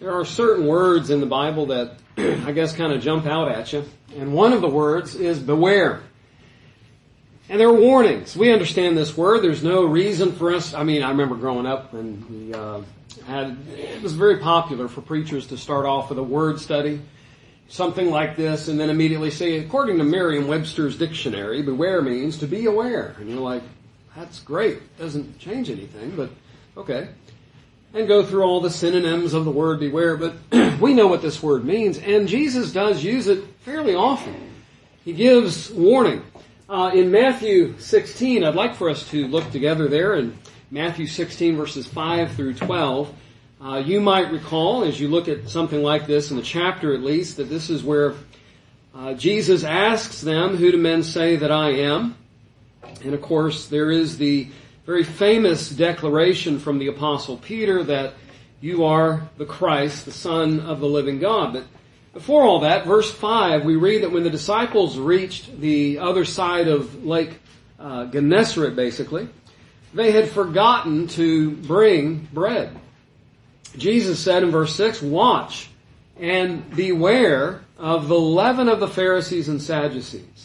There are certain words in the Bible that I guess kind of jump out at you. And one of the words is beware. And there are warnings. We understand this word. There's no reason for us. I remember growing up and it was very popular for preachers to start off with a word study, something like this, and then immediately say, according to Merriam-Webster's dictionary, beware means to be aware. And you're like, that's great. Doesn't change anything, but okay. And go through all the synonyms of the word beware, but we know what this word means, and Jesus does use it fairly often. He gives warning. In Matthew 16, I'd like for us to look together there in Matthew 16 verses 5 through 12. You might recall, as you look at something like this, in the chapter at least, that this is where Jesus asks them, who do men say that I am? And of course, there is the very famous declaration from the Apostle Peter that you are the Christ, the Son of the living God. But before all that, verse 5, we read that when the disciples reached the other side of Lake Gennesaret, basically, they had forgotten to bring bread. Jesus said in verse 6, watch and beware of the leaven of the Pharisees and Sadducees.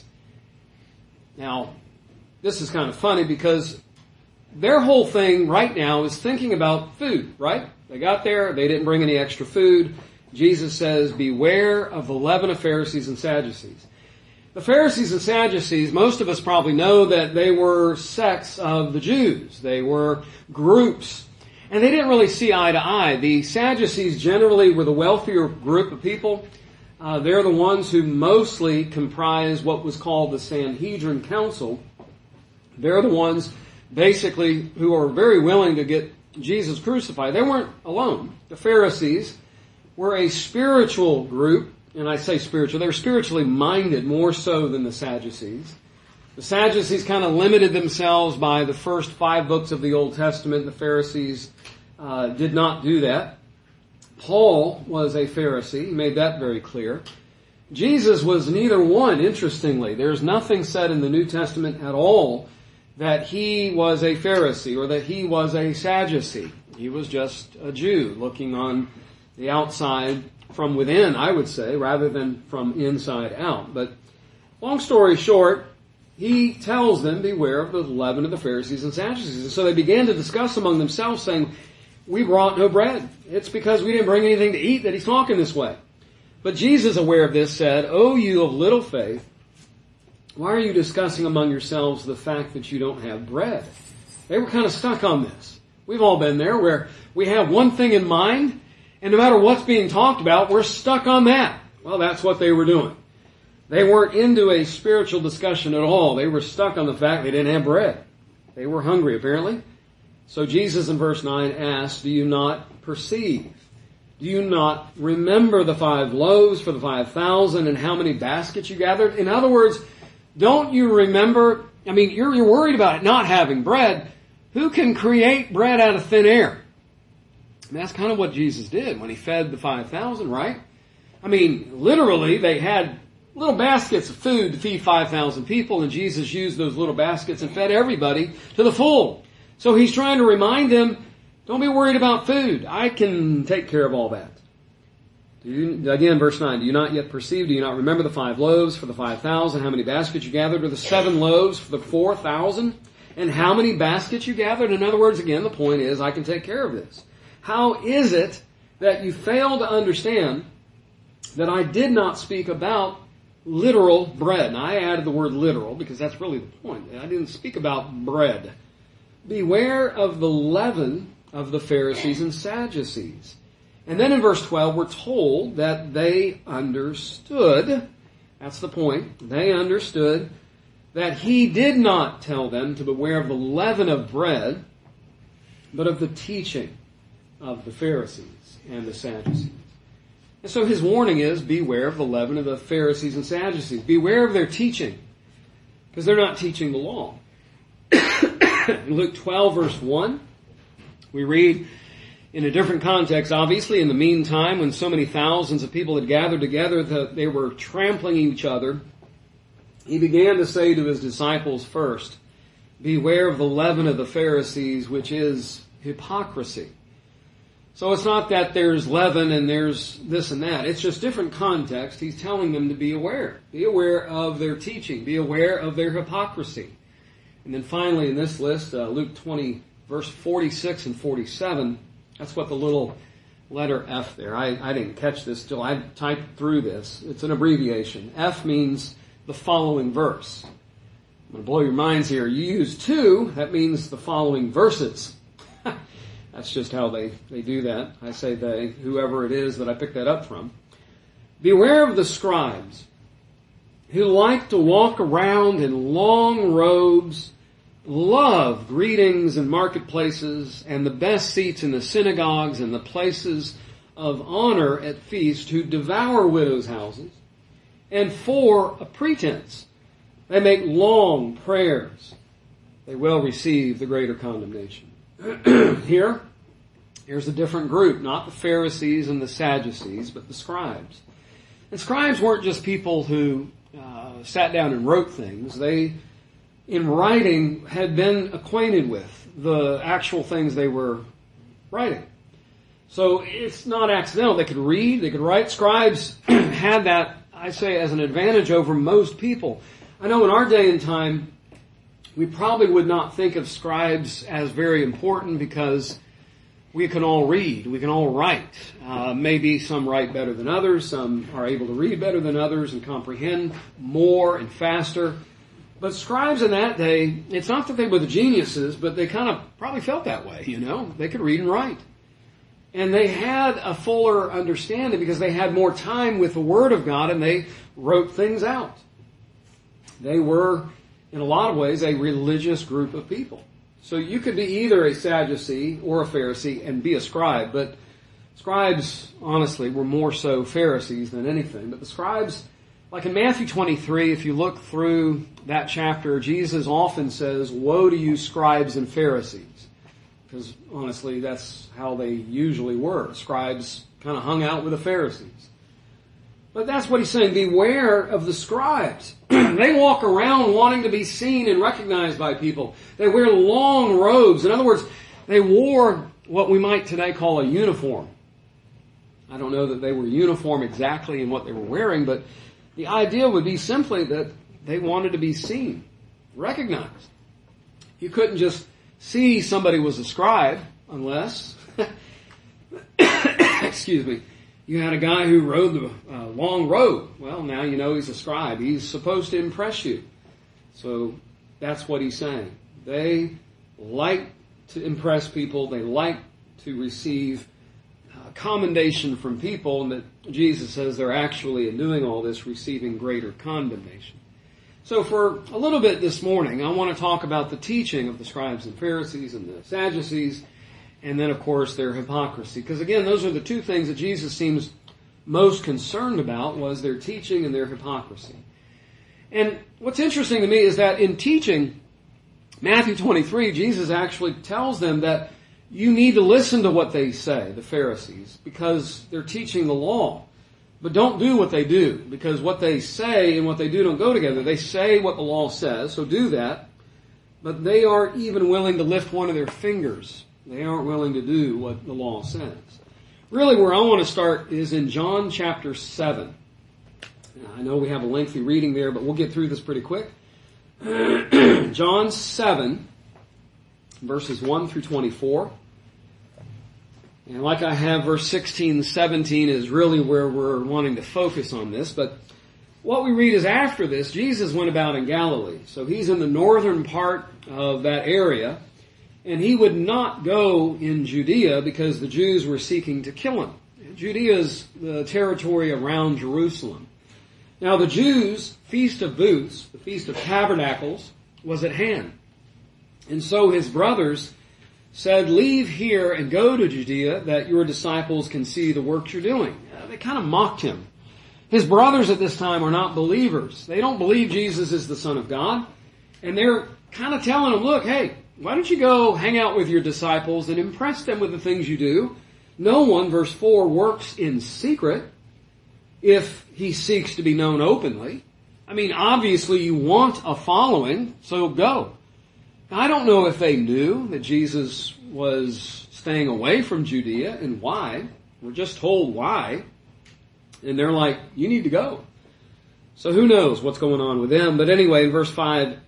Now, this is kind of funny because their whole thing right now is thinking about food, right? They got there, they didn't bring any extra food. Jesus says, beware of the leaven of Pharisees and Sadducees. The Pharisees and Sadducees, most of us probably know that they were sects of the Jews. They were groups. And they didn't really see eye to eye. The Sadducees generally were the wealthier group of people. They're the ones who mostly comprise what was called the Sanhedrin Council. They're the ones basically who are very willing to get Jesus crucified. They weren't alone. The Pharisees were a spiritual group, and I say spiritual, they were spiritually minded more so than the Sadducees. The Sadducees kind of limited themselves by the first 5 books of the Old Testament. The Pharisees did not do that. Paul was a Pharisee. He made that very clear. Jesus was neither one, interestingly. There's nothing said in the New Testament at all that he was a Pharisee or that he was a Sadducee. He was just a Jew looking on the outside from within, I would say, rather than from inside out. But long story short, he tells them, beware of the leaven of the Pharisees and Sadducees. And so they began to discuss among themselves, saying, we brought no bread. It's because we didn't bring anything to eat that he's talking this way. But Jesus, aware of this, said, O you of little faith, why are you discussing among yourselves the fact that you don't have bread? They were kind of stuck on this. We've all been there where we have one thing in mind, and no matter what's being talked about, we're stuck on that. Well, that's what they were doing. They weren't into a spiritual discussion at all. They were stuck on the fact they didn't have bread. They were hungry, apparently. So Jesus in verse 9 asks, do you not perceive? Do you not remember the 5 loaves for the 5,000 and how many baskets you gathered? In other words, don't you remember? You're worried about it not having bread. Who can create bread out of thin air? And that's kind of what Jesus did when he fed the 5,000, right? Literally, they had little baskets of food to feed 5,000 people, and Jesus used those little baskets and fed everybody to the full. So he's trying to remind them, don't be worried about food. I can take care of all that. Again, verse 9, do you not yet perceive? Do you not remember the 5 loaves for the 5,000? How many baskets you gathered? Or the 7 loaves for the 4,000? And how many baskets you gathered? In other words, again, the point is, I can take care of this. How is it that you fail to understand that I did not speak about literal bread? And I added the word literal because that's really the point. I didn't speak about bread. Beware of the leaven of the Pharisees and Sadducees. And then in verse 12, we're told that they understood, that's the point, they understood that he did not tell them to beware of the leaven of bread, but of the teaching of the Pharisees and the Sadducees. And so his warning is, beware of the leaven of the Pharisees and Sadducees. Beware of their teaching, because they're not teaching the law. In Luke 12, verse 1, we read, in a different context, obviously, in the meantime, when so many thousands of people had gathered together that they were trampling each other, he began to say to his disciples first, beware of the leaven of the Pharisees, which is hypocrisy. So it's not that there's leaven and there's this and that. It's just different context. He's telling them to be aware. Be aware of their teaching. Be aware of their hypocrisy. And then finally in this list, Luke 20, verse 46 and 47, that's what the little letter F there. I didn't catch this till I typed through this. It's an abbreviation. F means the following verse. I'm going to blow your minds here. You use two, that means the following verses. That's just how they do that. I say they, whoever it is that I picked that up from. Beware of the scribes who like to walk around in long robes, love greetings in marketplaces, and the best seats in the synagogues and the places of honor at feasts, who devour widows' houses, and for a pretense they make long prayers. They will receive the greater condemnation. Here's a different group, not the Pharisees and the Sadducees, but the scribes. And scribes weren't just people who sat down and wrote things. They, in writing, had been acquainted with the actual things they were writing. So it's not accidental. They could read, they could write. Scribes had that, I say, as an advantage over most people. I know in our day and time, we probably would not think of scribes as very important because we can all read, we can all write. Maybe some write better than others, some are able to read better than others and comprehend more and faster. But scribes in that day, it's not that they were the geniuses, but they kind of probably felt that way, you know. They could read and write. And they had a fuller understanding because they had more time with the Word of God and they wrote things out. They were, in a lot of ways, a religious group of people. So you could be either a Sadducee or a Pharisee and be a scribe, but scribes, honestly, were more so Pharisees than anything. But the scribes, like in Matthew 23, if you look through that chapter, Jesus often says, "Woe to you, scribes and Pharisees." Because honestly, that's how they usually were. Scribes kind of hung out with the Pharisees. But that's what he's saying. Beware of the scribes. They walk around wanting to be seen and recognized by people. They wear long robes. In other words, they wore what we might today call a uniform. I don't know that they were uniform exactly in what they were wearing, but the idea would be simply that they wanted to be seen, recognized. You couldn't just see somebody was a scribe unless, excuse me, you had a guy who rode the long robe. Well, now you know he's a scribe. He's supposed to impress you. So that's what he's saying. They like to impress people. They like to receive commendation from people, and that Jesus says they're actually, in doing all this, receiving greater condemnation. So for a little bit this morning, I want to talk about the teaching of the scribes and Pharisees and the Sadducees, and then, of course, their hypocrisy. Because, again, those are the two things that Jesus seems most concerned about, was their teaching and their hypocrisy. And what's interesting to me is that in teaching, Matthew 23, Jesus actually tells them that you need to listen to what they say, the Pharisees, because they're teaching the law. But don't do what they do, because what they say and what they do don't go together. They say what the law says, so do that, but they aren't even willing to lift one of their fingers. They aren't willing to do what the law says. Really, where I want to start is in John chapter 7. Now, I know we have a lengthy reading there, but we'll get through this pretty quick. John 7, verses 1 through 24. And like I have, verse 16 and 17 is really where we're wanting to focus on this. But what we read is after this, Jesus went about in Galilee. So he's in the northern part of that area. And he would not go in Judea because the Jews were seeking to kill him. Judea is the territory around Jerusalem. Now the Jews' Feast of Booths, the Feast of Tabernacles, was at hand. And so his brothers said, "Leave here and go to Judea that your disciples can see the works you're doing." They kind of mocked him. His brothers at this time are not believers. They don't believe Jesus is the Son of God. And they're kind of telling him, look, hey, why don't you go hang out with your disciples and impress them with the things you do? No one, verse 4, works in secret if he seeks to be known openly. I mean, obviously you want a following, so go. Now, I don't know if they knew that Jesus was staying away from Judea. And why? We're just told why. And they're like, you need to go. So who knows what's going on with them. But anyway, in verse 5,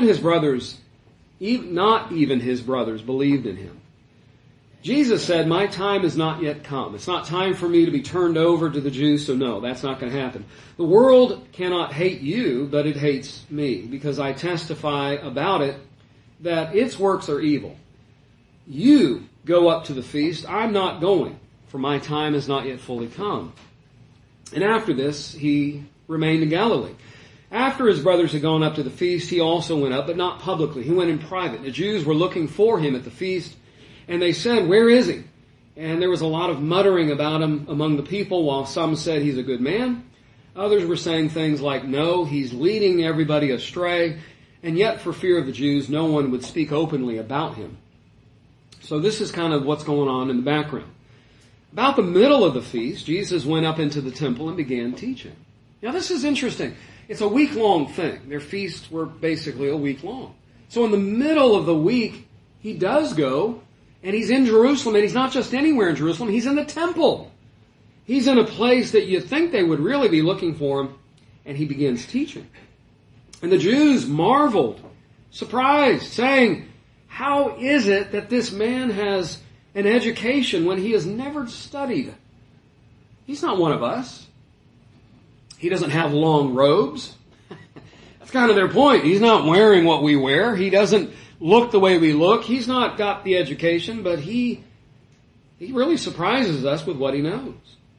not even his brothers believed in him. Jesus said, my time is not yet come. It's not time for me to be turned over to the Jews, so no, that's not going to happen. The world cannot hate you, but it hates me, because I testify about it that its works are evil. You go up to the feast. I'm not going, for my time has not yet fully come. And after this, he remained in Galilee. After his brothers had gone up to the feast, he also went up, but not publicly. He went in private. The Jews were looking for him at the feast, and they said, where is he? And there was a lot of muttering about him among the people, while some said he's a good man. Others were saying things like, no, he's leading everybody astray. And yet, for fear of the Jews, no one would speak openly about him. So this is kind of what's going on in the background. About the middle of the feast, Jesus went up into the temple and began teaching. Now this is interesting. It's a week-long thing. Their feasts were basically a week long. So in the middle of the week, he does go, and he's in Jerusalem, and he's not just anywhere in Jerusalem, he's in the temple. He's in a place that you'd think they would really be looking for him, and he begins teaching. And the Jews marveled, surprised, saying, how is it that this man has an education when he has never studied? He's not one of us. He doesn't have long robes. That's kind of their point. He's not wearing what we wear. He doesn't look the way we look. He's not got the education, but he really surprises us with what he knows.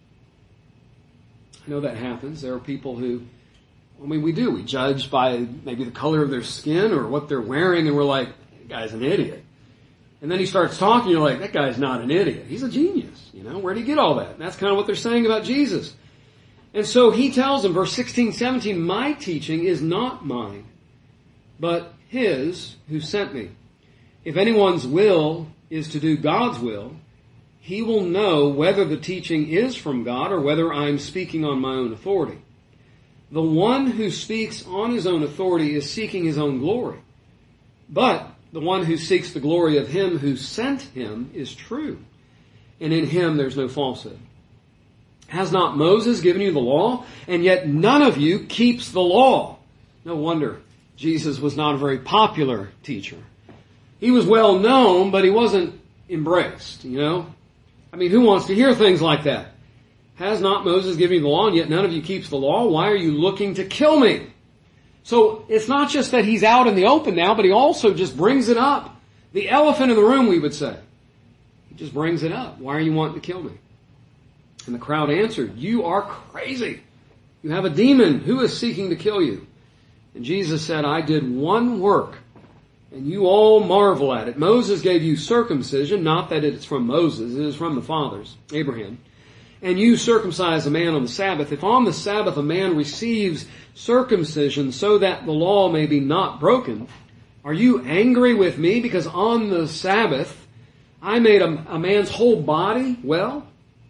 I know that happens. There are people who, we do. We judge by maybe the color of their skin or what they're wearing, and we're like, that guy's an idiot. And then he starts talking, you're like, that guy's not an idiot. He's a genius. Where'd he get all that? And that's kind of what they're saying about Jesus. And so he tells them, verse 16, 17, my teaching is not mine, but his who sent me. If anyone's will is to do God's will, he will know whether the teaching is from God or whether I'm speaking on my own authority. The one who speaks on his own authority is seeking his own glory. But the one who seeks the glory of him who sent him is true, and in him there's no falsehood. Has not Moses given you the law? And yet none of you keeps the law. No wonder Jesus was not a very popular teacher. He was well known, but he wasn't embraced, who wants to hear things like that? Has not Moses given you the law, and yet none of you keeps the law? Why are you looking to kill me? So it's not just that he's out in the open now, but he also just brings it up. The elephant in the room, we would say. He just brings it up. Why are you wanting to kill me? And the crowd answered, you are crazy. You have a demon. Who is seeking to kill you? And Jesus said, I did one work, and you all marvel at it. Moses gave you circumcision, not that it's from Moses, it is from the fathers, Abraham. And you circumcise a man on the Sabbath. If on the Sabbath a man receives circumcision so that the law may be not broken, are you angry with me because on the Sabbath I made a man's whole body well?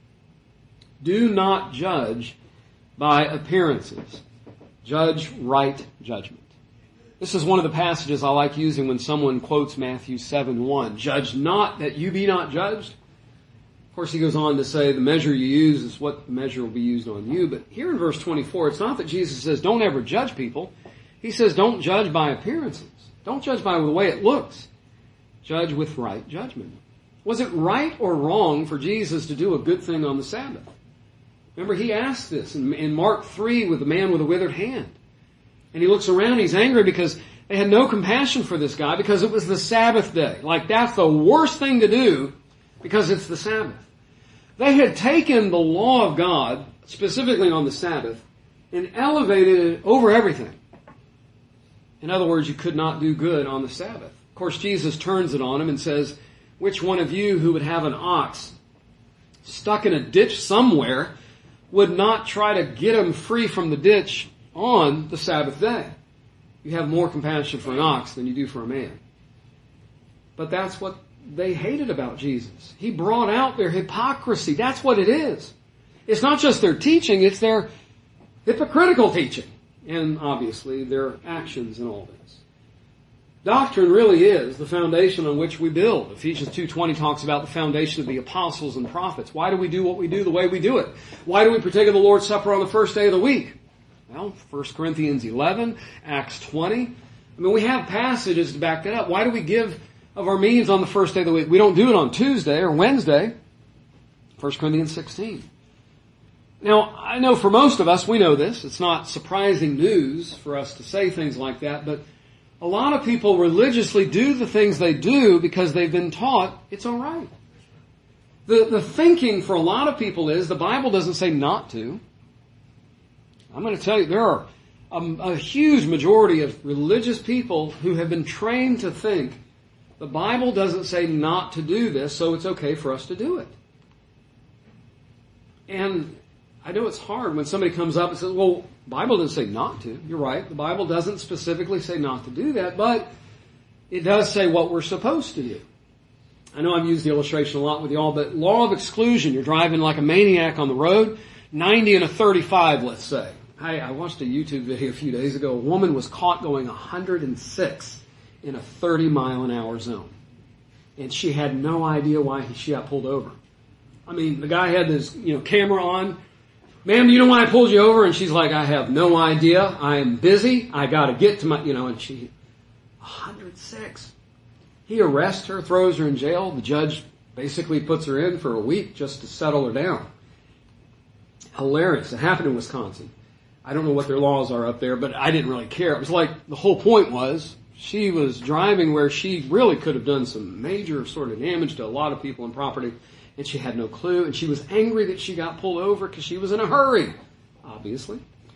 Do not judge by appearances. Judge right judgment. This is one of the passages I like using when someone quotes Matthew 7:1. Judge not that you be not judged. Of course, he goes on to say the measure you use is what the measure will be used on you. But here in verse 24, it's not that Jesus says don't ever judge people. He says don't judge by appearances. Don't judge by the way it looks. Judge with right judgment. Was it right or wrong for Jesus to do a good thing on the Sabbath? Remember, he asked this in Mark 3 with the man with a withered hand. And he looks around, he's angry because they had no compassion for this guy because it was the Sabbath day. Like, that's the worst thing to do because it's the Sabbath. They had taken the law of God, specifically on the Sabbath, and elevated it over everything. In other words, you could not do good on the Sabbath. Of course, Jesus turns it on him and says, which one of you who would have an ox stuck in a ditch somewhere would not try to get him free from the ditch on the Sabbath day? You have more compassion for an ox than you do for a man. But that's what they hated about Jesus. He brought out their hypocrisy. That's what it is. It's not just their teaching, it's their hypocritical teaching. And obviously their actions in all this. Doctrine really is the foundation on which we build. Ephesians 2:20 talks about the foundation of the apostles and prophets. Why do we do what we do the way we do it? Why do we partake of the Lord's Supper on the first day of the week? Well, 1 Corinthians 11, Acts 20. I mean, we have passages to back that up. Why do we give of our means on the first day of the week? We don't do it on Tuesday or Wednesday. 1 Corinthians 16. Now, I know for most of us, we know this. It's not surprising news for us to say things like that, but a lot of people religiously do the things they do because they've been taught it's all right. The thinking for a lot of people is the Bible doesn't say not to. I'm going to tell you, there are a huge majority of religious people who have been trained to think the Bible doesn't say not to do this, so it's okay for us to do it. And I know it's hard when somebody comes up and says, well, the Bible doesn't say not to. You're right. The Bible doesn't specifically say not to do that, but it does say what we're supposed to do. I know I've used the illustration a lot with y'all, but law of exclusion, you're driving like a maniac on the road, 90 and a 35, let's say. I watched a YouTube video a few days ago. A woman was caught going 106 in a 30-mile-an-hour zone. And she had no idea why she got pulled over. I mean, the guy had this, camera on. Ma'am, do you know why I pulled you over? And she's like, I have no idea. I am busy. I got to get to my, and she, 106. He arrests her, throws her in jail. The judge basically puts her in for a week just to settle her down. Hilarious. It happened in Wisconsin. I don't know what their laws are up there, but I didn't really care. It was like the whole point was she was driving where she really could have done some major sort of damage to a lot of people and property, and she had no clue, and she was angry that she got pulled over because she was in a hurry, obviously.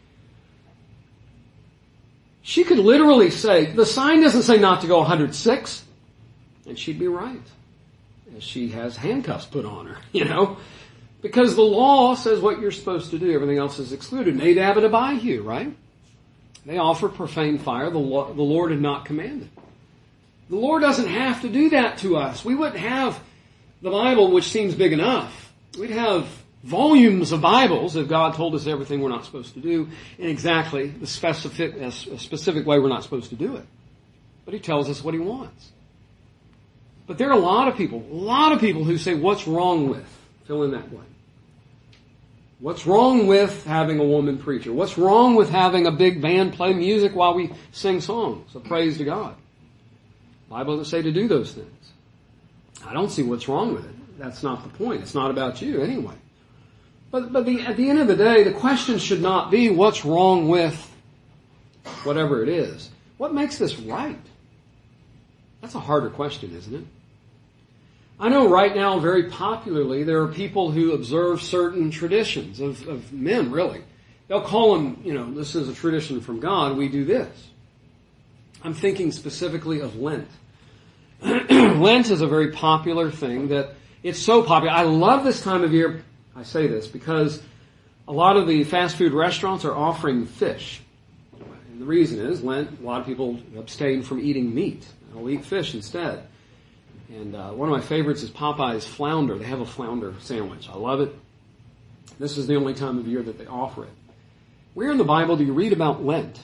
She could literally say, the sign doesn't say not to go 106, and she'd be right. And she has handcuffs put on her, because the law says what you're supposed to do. Everything else is excluded. Nadab and Abihu, right? They offered profane fire. The Lord had not commanded. The Lord doesn't have to do that to us. We wouldn't have the Bible, which seems big enough. We'd have volumes of Bibles if God told us everything we're not supposed to do in exactly the specific way we're not supposed to do it. But He tells us what He wants. But there are a lot of people who say, what's wrong with? Fill in that blank. What's wrong with having a woman preacher? What's wrong with having a big band play music while we sing songs of praise to God? The Bible doesn't say to do those things. I don't see what's wrong with it. That's not the point. It's not about you anyway. But at the end of the day, the question should not be what's wrong with whatever it is. What makes this right? That's a harder question, isn't it? I know right now, very popularly, there are people who observe certain traditions of men, really. They'll call them, this is a tradition from God, we do this. I'm thinking specifically of Lent. Lent is a very popular thing that it's so popular. I love this time of year. I say this because a lot of the fast food restaurants are offering fish. And the reason is Lent, a lot of people abstain from eating meat. They'll eat fish instead. And one of my favorites is Popeye's flounder. They have a flounder sandwich. I love it. This is the only time of year that they offer it. Where in the Bible do you read about Lent?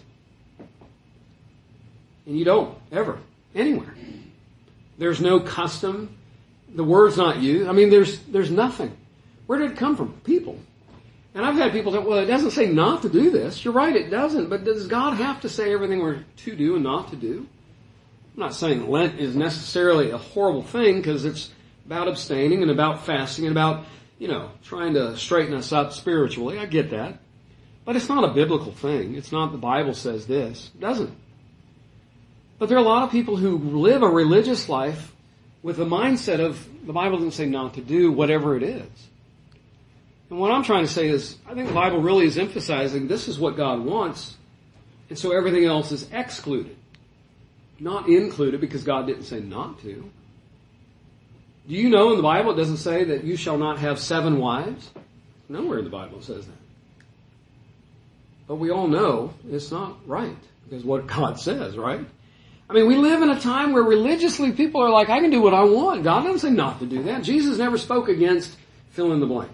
And you don't, ever, anywhere. There's no custom. The word's not used. I mean, there's nothing. Where did it come from? People. And I've had people say, well, it doesn't say not to do this. You're right, it doesn't. But does God have to say everything we're to do and not to do? I'm not saying Lent is necessarily a horrible thing because it's about abstaining and about fasting and about, trying to straighten us up spiritually. I get that. But it's not a biblical thing. It's not the Bible says this. It doesn't. But there are a lot of people who live a religious life with the mindset of the Bible doesn't say not to do whatever it is. And what I'm trying to say is I think the Bible really is emphasizing this is what God wants, and so everything else is excluded. Not included because God didn't say not to. Do you know in the Bible it doesn't say that you shall not have 7 wives? Nowhere in the Bible says that. But we all know it's not right because what God says, right? I mean, we live in a time where religiously people are like, I can do what I want. God doesn't say not to do that. Jesus never spoke against fill in the blank.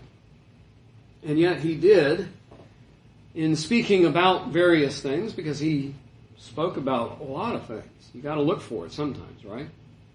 And yet He did in speaking about various things because He spoke about a lot of things. You got to look for it sometimes, right?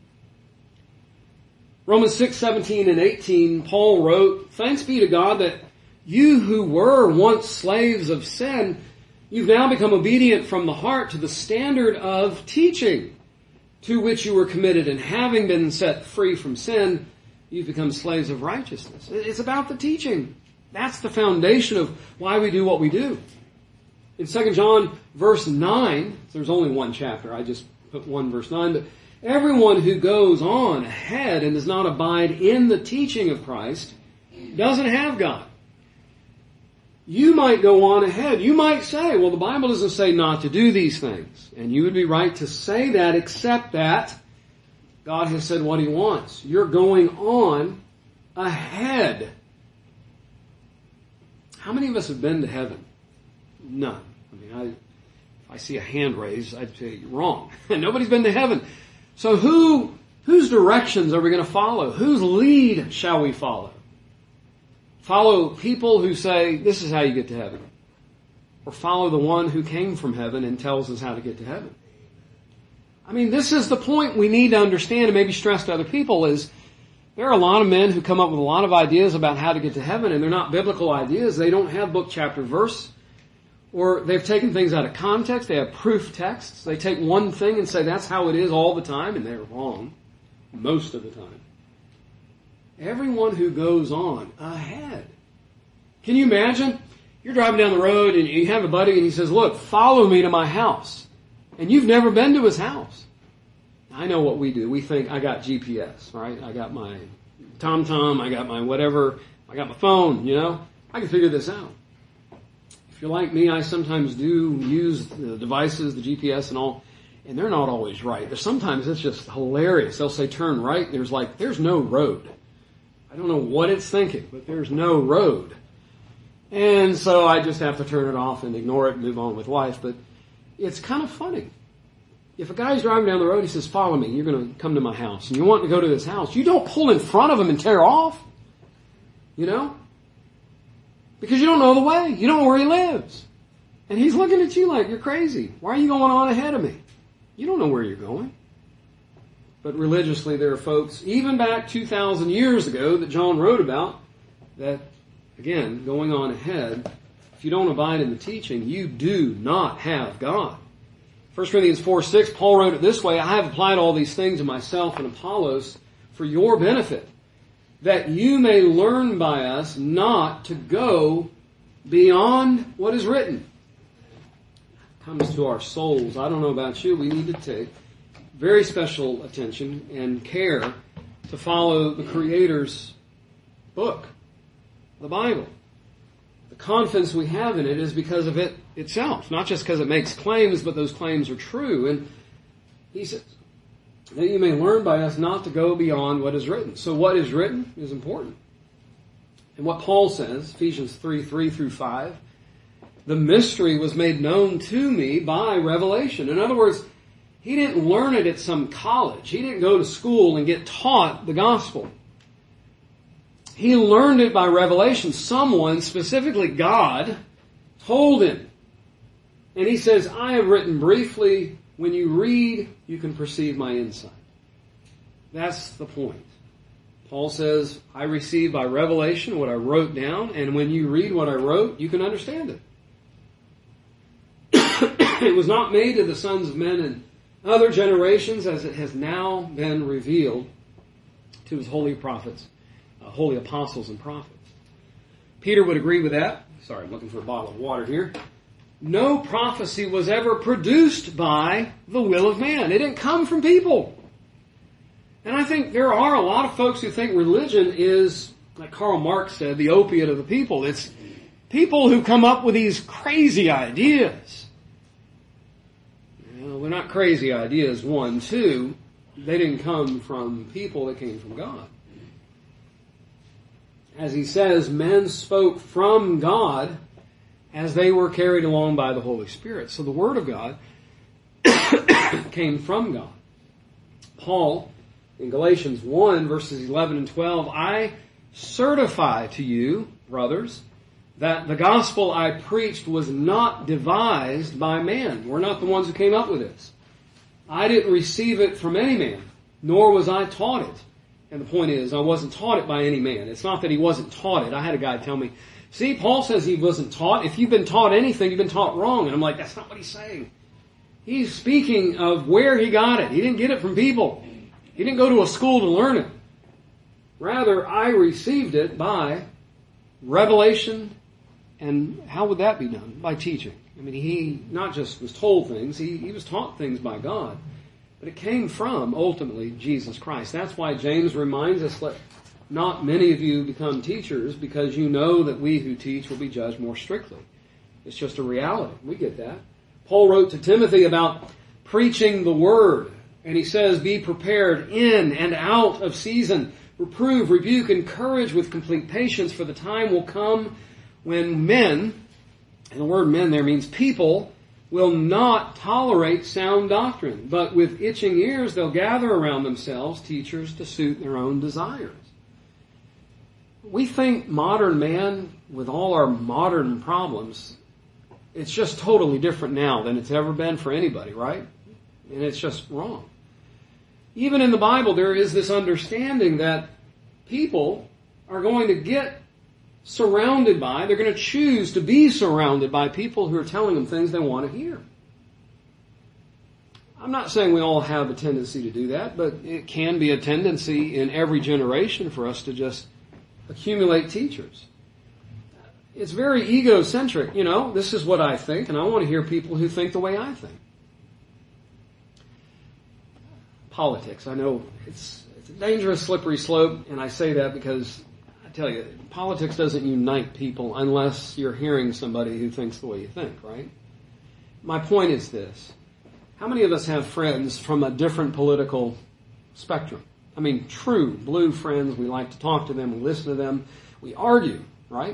Romans 6:17 and 18, Paul wrote, "Thanks be to God that you who were once slaves of sin, you've now become obedient from the heart to the standard of teaching to which you were committed, and having been set free from sin, you've become slaves of righteousness." It's about the teaching. That's the foundation of why we do what we do. In 2 John verse 9, there's only one chapter, I just put 1 verse 9, but everyone who goes on ahead and does not abide in the teaching of Christ doesn't have God. You might go on ahead. You might say, well, the Bible doesn't say not to do these things. And you would be right to say that, except that God has said what He wants. You're going on ahead. How many of us have been to heaven? None. I mean, if I see a hand raised, I'd say you're wrong. Nobody's been to heaven. So whose directions are we going to follow? Whose lead shall we follow? Follow people who say, this is how you get to heaven. Or follow the one who came from heaven and tells us how to get to heaven. I mean, this is the point we need to understand and maybe stress to other people is there are a lot of men who come up with a lot of ideas about how to get to heaven, and they're not biblical ideas. They don't have book, chapter, verse. Or they've taken things out of context. They have proof texts. They take one thing and say that's how it is all the time, and they're wrong most of the time. Everyone who goes on ahead. Can you imagine? You're driving down the road and you have a buddy and he says, look, follow me to my house. And you've never been to his house. I know what we do. We think, I got GPS, right? I got my TomTom, I got my whatever, I got my phone, you know? I can figure this out. If you're like me, I sometimes do use the devices, the GPS and all, and they're not always right. Sometimes it's just hilarious. They'll say turn right, and there's no road. I don't know what it's thinking, but there's no road. And so I just have to turn it off and ignore it and move on with life. But it's kind of funny. If a guy's driving down the road, he says, follow me, you're going to come to my house. And you want to go to his house. You don't pull in front of him and tear off. You know? Because you don't know the way. You don't know where he lives. And he's looking at you like, you're crazy. Why are you going on ahead of me? You don't know where you're going. But religiously, there are folks, even back 2,000 years ago, that John wrote about, that, again, going on ahead, if you don't abide in the teaching, you do not have God. 1 Corinthians 4:6, Paul wrote it this way, I have applied all these things to myself and Apollos for your benefit, that you may learn by us not to go beyond what is written. Comes to our souls. I don't know about you, we need to take very special attention and care to follow the Creator's book, the Bible. The confidence we have in it is because of it itself, not just because it makes claims, but those claims are true. And he says that you may learn by us not to go beyond what is written. So what is written is important. And what Paul says, Ephesians 3:3-5, the mystery was made known to me by revelation. In other words, he didn't learn it at some college. He didn't go to school and get taught the gospel. He learned it by revelation. Someone, specifically God, told him. And he says, I have written briefly. When you read, you can perceive my insight. That's the point. Paul says, I received by revelation what I wrote down, and when you read what I wrote, you can understand it. It was not made to the sons of men in other generations as it has now been revealed to his holy prophets, holy apostles and prophets. Peter would agree with that. Sorry, I'm looking for a bottle of water here. No prophecy was ever produced by the will of man. It didn't come from people. And I think there are a lot of folks who think religion is, like Karl Marx said, the opiate of the people. It's people who come up with these crazy ideas. Well, they're not crazy ideas, one. Two, they didn't come from people, they came from God. As he says, men spoke from God as they were carried along by the Holy Spirit. So the Word of God came from God. Paul, in Galatians 1, verses 11 and 12, I certify to you, brothers, that the gospel I preached was not devised by man. We're not the ones who came up with this. I didn't receive it from any man, nor was I taught it. And the point is, I wasn't taught it by any man. It's not that he wasn't taught it. I had a guy tell me, see, Paul says he wasn't taught. If you've been taught anything, you've been taught wrong. And I'm like, that's not what he's saying. He's speaking of where he got it. He didn't get it from people. He didn't go to a school to learn it. Rather, I received it by revelation. And how would that be done? By teaching. I mean, he not just was told things, he was taught things by God. But it came from, ultimately, Jesus Christ. That's why James reminds us, let not many of you become teachers, because you know that we who teach will be judged more strictly. It's just a reality. We get that. Paul wrote to Timothy about preaching the word. And he says, be prepared in and out of season. Reprove, rebuke, encourage with complete patience, for the time will come when men, and the word men there means people, will not tolerate sound doctrine, but with itching ears they'll gather around themselves teachers to suit their own desires. We think modern man, with all our modern problems, it's just totally different now than it's ever been for anybody, right? And it's just wrong. Even in the Bible, there is this understanding that people are going to get surrounded by, they're going to choose to be surrounded by people who are telling them things they want to hear. I'm not saying we all have a tendency to do that, but it can be a tendency in every generation for us to just accumulate teachers. It's very egocentric, this is what I think, and I want to hear people who think the way I think. Politics, I know it's a dangerous, slippery slope, and I say that because I tell you, politics doesn't unite people unless you're hearing somebody who thinks the way you think, right? My point is this. How many of us have friends from a different political spectrum? I mean, true blue friends. We like to talk to them. We listen to them. We argue, right?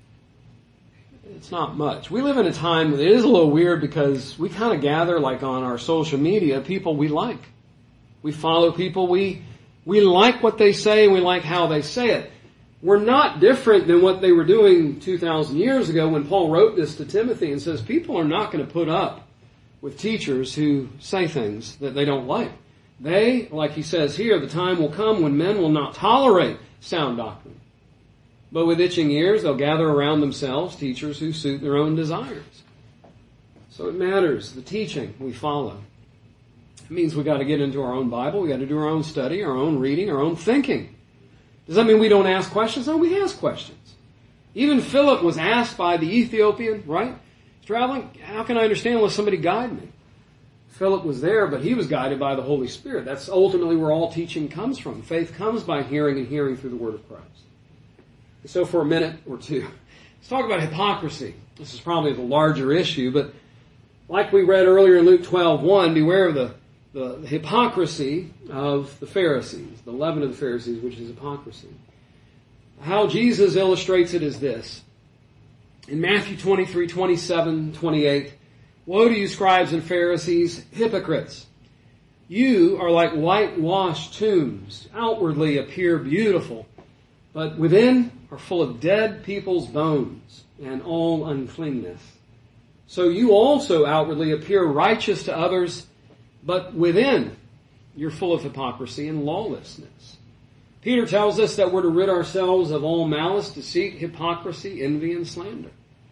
It's not much. We live in a time that it is a little weird because we kind of gather, like on our social media, people we like. We follow people we like what they say and we like how they say it. We're not different than what they were doing 2,000 years ago when Paul wrote this to Timothy and says people are not going to put up with teachers who say things that they don't like. They, like he says here, the time will come when men will not tolerate sound doctrine. But with itching ears, they'll gather around themselves teachers who suit their own desires. So it matters, the teaching we follow. It means we've got to get into our own Bible, we've got to do our own study, our own reading, our own thinking. Does that mean we don't ask questions? No, we ask questions. Even Philip was asked by the Ethiopian, right? He's traveling, how can I understand unless somebody guide me? Philip was there, but he was guided by the Holy Spirit. That's ultimately where all teaching comes from. Faith comes by hearing and hearing through the Word of Christ. And so for a minute or two, let's talk about hypocrisy. This is probably the larger issue, but like we read earlier in Luke 12:1, beware of the hypocrisy of the Pharisees, the leaven of the Pharisees, which is hypocrisy. How Jesus illustrates it is this. In Matthew 23:27-28, woe to you, scribes and Pharisees, hypocrites! You are like whitewashed tombs, outwardly appear beautiful, but within are full of dead people's bones and all uncleanness. So you also outwardly appear righteous to others, but within you're full of hypocrisy and lawlessness. Peter tells us that we're to rid ourselves of all malice, deceit, hypocrisy, envy, and slander.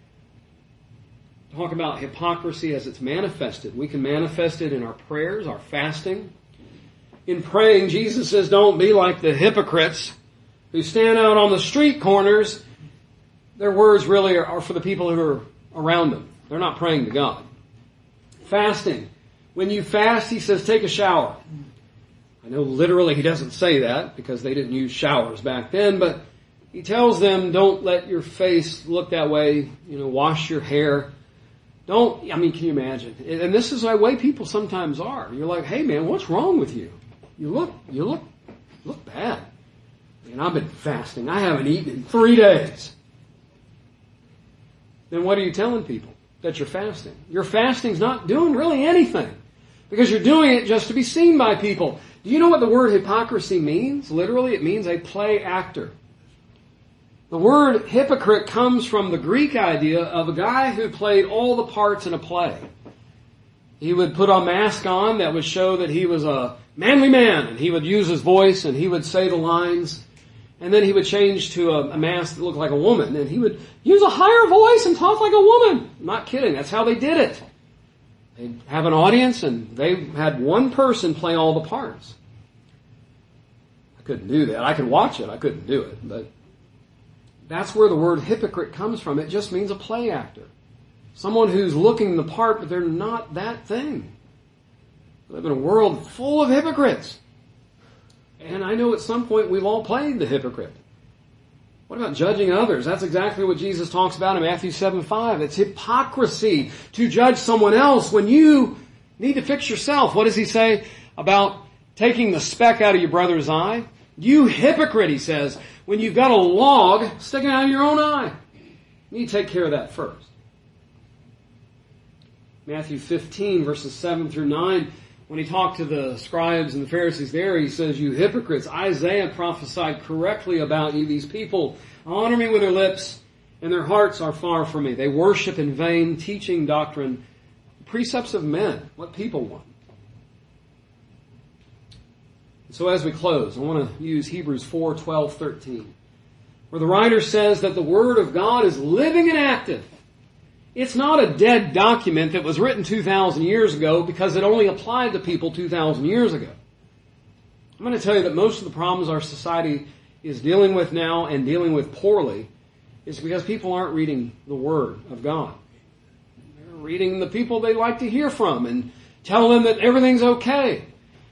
Talk about hypocrisy as it's manifested. We can manifest it in our prayers, our fasting. In praying, Jesus says, don't be like the hypocrites who stand out on the street corners. Their words really are for the people who are around them. They're not praying to God. Fasting. When you fast, he says, take a shower. I know literally he doesn't say that because they didn't use showers back then, but he tells them, don't let your face look that way, wash your hair. Can you imagine? And this is the way people sometimes are. You're like, hey man, what's wrong with you? You look bad. And I've been fasting. I haven't eaten in 3 days. Then what are you telling people? That you're fasting. Your fasting's not doing really anything. Because you're doing it just to be seen by people. Do you know what the word hypocrisy means? Literally, it means a play actor. The word hypocrite comes from the Greek idea of a guy who played all the parts in a play. He would put a mask on that would show that he was a manly man, and he would use his voice, and he would say the lines, and then he would change to a mask that looked like a woman, and he would use a higher voice and talk like a woman. I'm not kidding, that's how they did it. They'd have an audience, and they had one person play all the parts. I couldn't do that. I could watch it, I couldn't do it, but that's where the word hypocrite comes from. It just means a play actor. Someone who's looking the part, but they're not that thing. We live in a world full of hypocrites. And I know at some point we've all played the hypocrite. What about judging others? That's exactly what Jesus talks about in Matthew 7:5. It's hypocrisy to judge someone else when you need to fix yourself. What does he say about taking the speck out of your brother's eye? You hypocrite, he says, when you've got a log sticking out of your own eye. You need to take care of that first. Matthew 15, verses 7 through 9, when he talked to the scribes and the Pharisees there, he says, you hypocrites, Isaiah prophesied correctly about you. These people honor me with their lips, and their hearts are far from me. They worship in vain, teaching doctrine, precepts of men, what people want. So as we close, I want to use Hebrews 4:12-13, where the writer says that the Word of God is living and active. It's not a dead document that was written 2,000 years ago because it only applied to people 2,000 years ago. I'm going to tell you that most of the problems our society is dealing with now and dealing with poorly is because people aren't reading the Word of God. They're reading the people they like to hear from and tell them that everything's okay.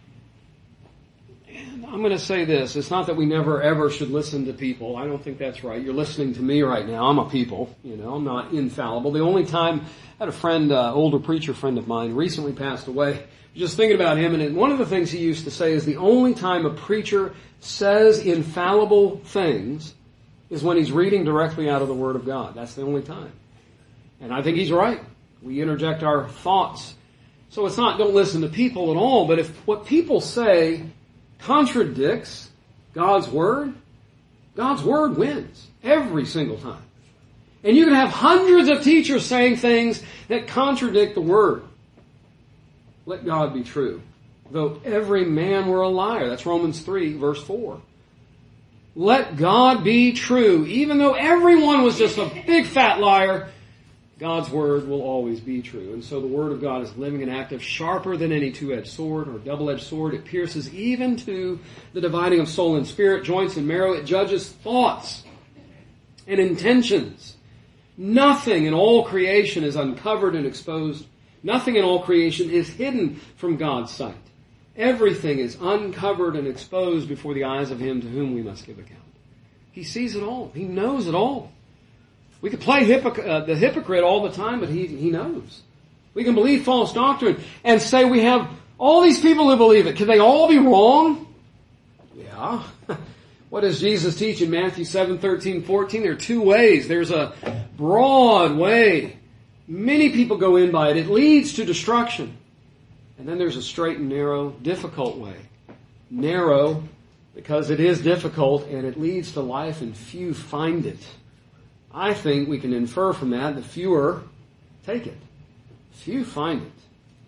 I'm going to say this. It's not that we never ever should listen to people. I don't think that's right. You're listening to me right now. I'm a people. I'm not infallible. The only time, I had a friend, older preacher friend of mine, recently passed away. Just thinking about him, and one of the things he used to say is the only time a preacher says infallible things is when he's reading directly out of the Word of God. That's the only time. And I think he's right. We interject our thoughts. So it's not don't listen to people at all, but if what people say contradicts God's Word wins every single time. And you can have hundreds of teachers saying things that contradict the Word. Let God be true, though every man were a liar. That's Romans 3, verse 4. Let God be true, even though everyone was just a big fat liar. God's Word will always be true. And so the Word of God is living and active, sharper than any two-edged sword or double-edged sword. It pierces even to the dividing of soul and spirit, joints and marrow. It judges thoughts and intentions. Nothing in all creation is uncovered and exposed. Nothing in all creation is hidden from God's sight. Everything is uncovered and exposed before the eyes of Him to whom we must give account. He sees it all. He knows it all. We could play the hypocrite all the time, but he knows. We can believe false doctrine and say we have all these people who believe it. Can they all be wrong? Yeah. What does Jesus teach in Matthew 7:13-14? There are two ways. There's a broad way. Many people go in by it. It leads to destruction. And then there's a straight and narrow, difficult way. Narrow because it is difficult and it leads to life and few find it. I think we can infer from that the fewer take it. Few find it.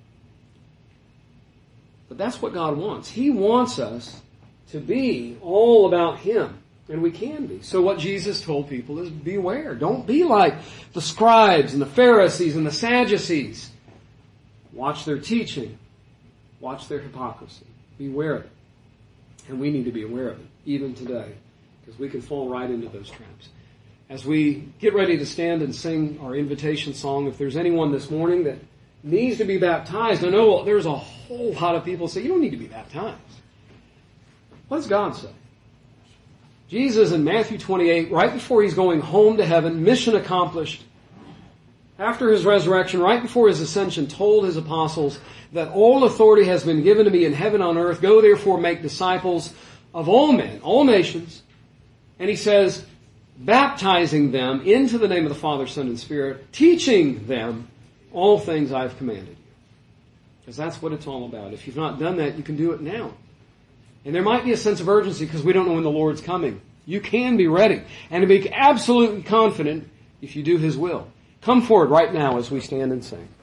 But that's what God wants. He wants us to be all about Him. And we can be. So what Jesus told people is beware. Don't be like the scribes and the Pharisees and the Sadducees. Watch their teaching. Watch their hypocrisy. Beware of it. And we need to be aware of it, even today, because we can fall right into those traps. As we get ready to stand and sing our invitation song, if there's anyone this morning that needs to be baptized, I know there's a whole lot of people say, you don't need to be baptized. What does God say? Jesus in Matthew 28, right before He's going home to heaven, mission accomplished, after His resurrection, right before His ascension, told His apostles that all authority has been given to me in heaven and on earth. Go therefore make disciples of all men, all nations. And He says, baptizing them into the name of the Father, Son, and Spirit, teaching them all things I've commanded you. Because that's what it's all about. If you've not done that, you can do it now. And there might be a sense of urgency because we don't know when the Lord's coming. You can be ready and to be absolutely confident if you do His will. Come forward right now as we stand and sing.